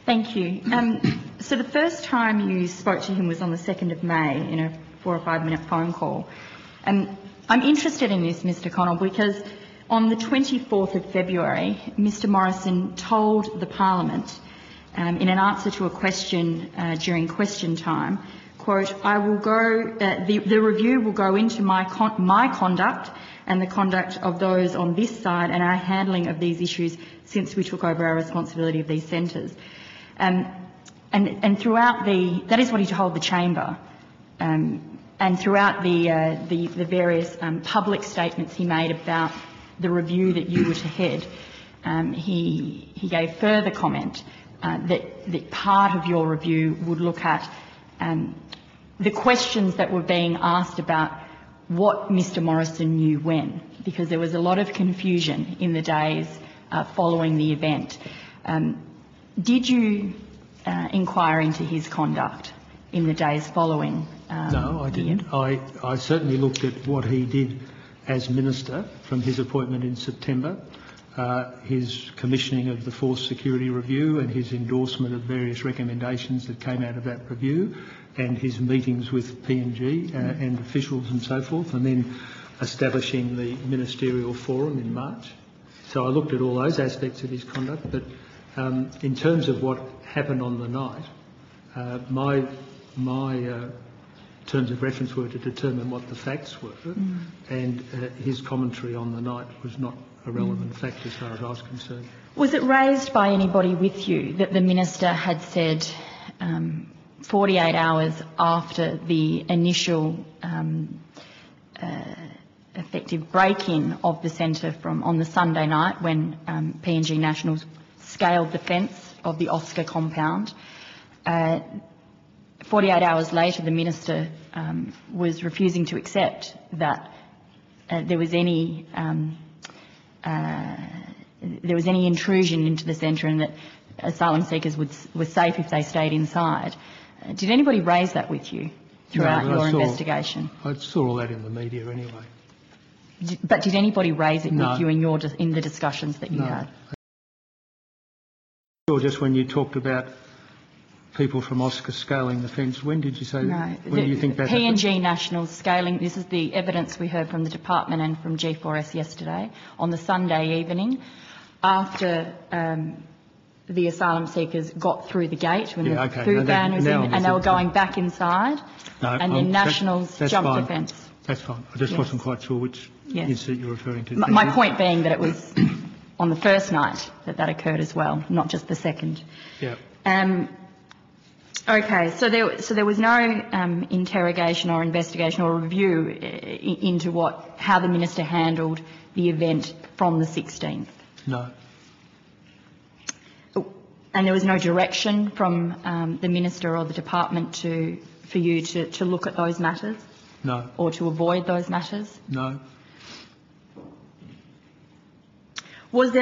Thank you. So the first time you spoke to him was on the 2nd of May in a 4 or 5 minute phone call. I'm interested in this, Mr Connell, because on the 24th of February, Mr Morrison told the Parliament in an answer to a question during question time, quote, "I will go, the review will go into my conduct and the conduct of those on this side and our handling of these issues since we took over our responsibility of these centres." And throughout that is what he told the chamber. And throughout the various public statements he made about the review that you were to head, he gave further comment that part of your review would look at the questions that were being asked about what Mr Morrison knew when, because there was a lot of confusion in the days following the event. Did you inquire into his conduct in the days following? No, I didn't. I certainly looked at what he did as Minister from his appointment in September, his commissioning of the Force Security Review and his endorsement of various recommendations that came out of that review, and his meetings with PNG and officials and so forth, and then establishing the ministerial forum in March. So I looked at all those aspects of his conduct, but in terms of what happened on the night, my terms of reference were to determine what the facts were, and his commentary on the night was not a relevant fact as far as I was concerned. Was it raised by anybody with you that the Minister had said 48 hours after the initial effective break-in of the centre on the Sunday night when PNG Nationals scaled the fence of the Oscar compound, 48 hours later the Minister was refusing to accept that there was any intrusion into the centre and that asylum seekers were safe if they stayed inside. Did anybody raise that with you throughout your investigation? I saw all that in the media anyway. But did anybody raise it with you in the discussions that you had? Or just when you talked about people from Oscar scaling the fence, when did you say that? When do you think that happened? PNG Nationals scaling, this is the evidence we heard from the department and from G4S yesterday, on the Sunday evening, after the asylum seekers got through the gate when the food van was in, and they were going back inside, and then Nationals jumped the fence. That's fine. I just wasn't quite sure which incident you're referring to. My point being that it was on the first night that occurred as well, not just the second. Yeah. Okay, so there was no interrogation or investigation or review into how the Minister handled the event from the 16th? No. And there was no direction from the Minister or the Department for you to look at those matters? No. Or to avoid those matters? No. Was there